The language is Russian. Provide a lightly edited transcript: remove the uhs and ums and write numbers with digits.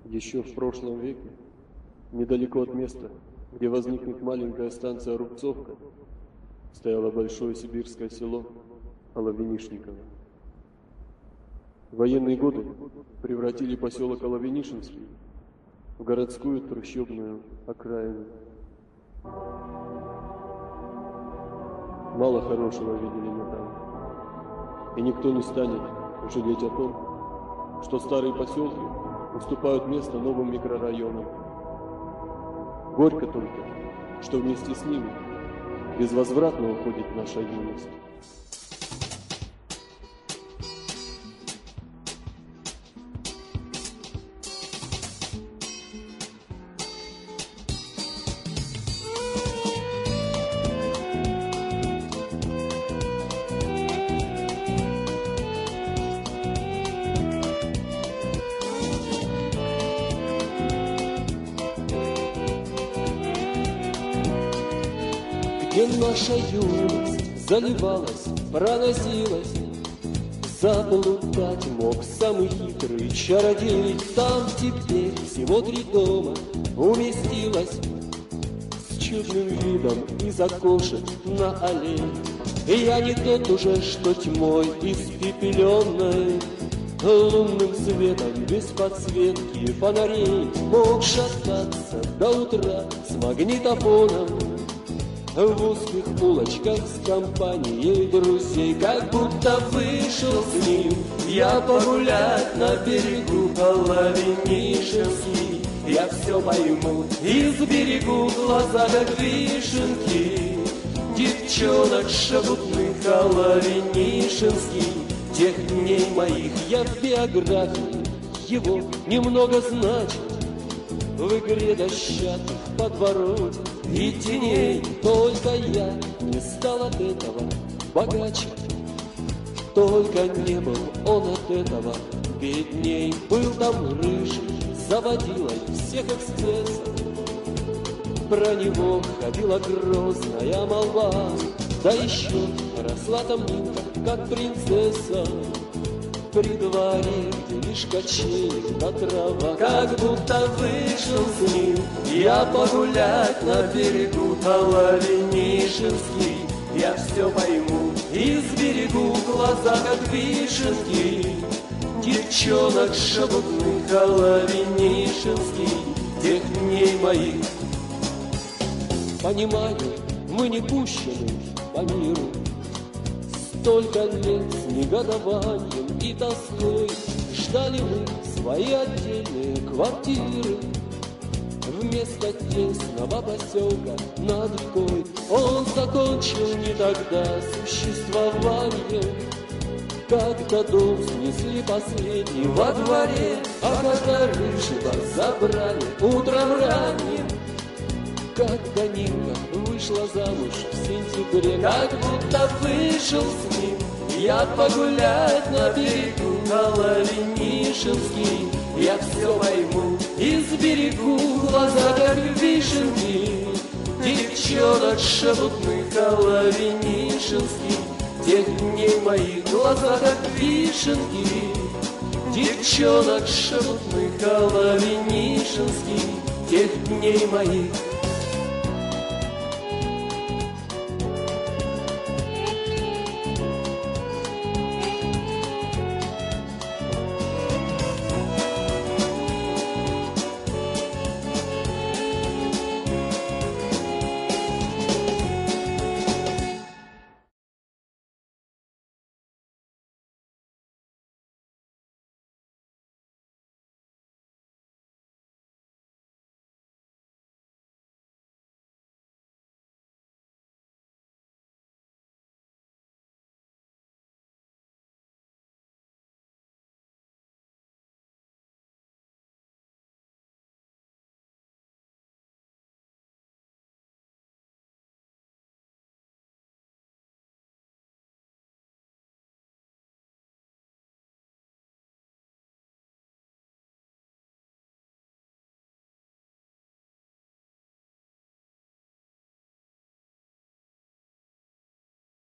Еще в прошлом веке, недалеко от места, где возникнет маленькая станция Рубцовка, стояло большое сибирское село Оловянишниково. В военные годы превратили поселок Оловянишинский в городскую трущобную окраину. Мало хорошего видели мы там, и никто не станет жалеть о том, что старые поселки уступают место новым микрорайонам. Горько только, что вместе с ними безвозвратно уходит наша юность. Где наша юность заливалась, проносилась, заплутать мог самый хитрый чародей. Там теперь всего 3 дома уместилось с чудным видом из окошек на аллее. И я не тот уже, что тьмой испепеленной, лунным светом без подсветки фонарей мог шататься до утра с магнитофоном в узких улочках с компанией друзей. Как будто вышел с ним я погулять на берегу Оловянишинский. Я все пойму и сберегу глаза, как вишенки девчонок шебутных Оловянишинский. Тех дней моих я в биографии его немного значит, в игре дощатых подворот и теней. Только я не стал от этого богаче, только не был он от этого бедней. Был там рыжий, заводилой всех эксцессов, про него ходила грозная молва. Да еще росла там Нинка, как принцесса, при дворе, где лишь качели да трава. Как будто вышел с ним я погулять на берегу Оловянишинский. Я все пойму и сберегу глаза, как вишенки девчонок шебутных Оловянишинский. Тех дней моих понимаю, мы не пущены по миру, столько лет с негодованием и тоской ждали мы свои отдельные квартиры. Вместо тесного поселка над рекой он закончил не тогда существование, когда дом снесли последний во дворе, а когда рыжего забрали утром ранним, когда Нинка вышла замуж в сентябре. Как будто вышел с ним я погулять на берегу Оловянишинский. Я все пойму и сберегу глаза, как вишенки девчонок шебутных Оловянишинский. Тех дней моих глаза, как вишенки девчонок шебутных Оловянишинский. Тех дней моих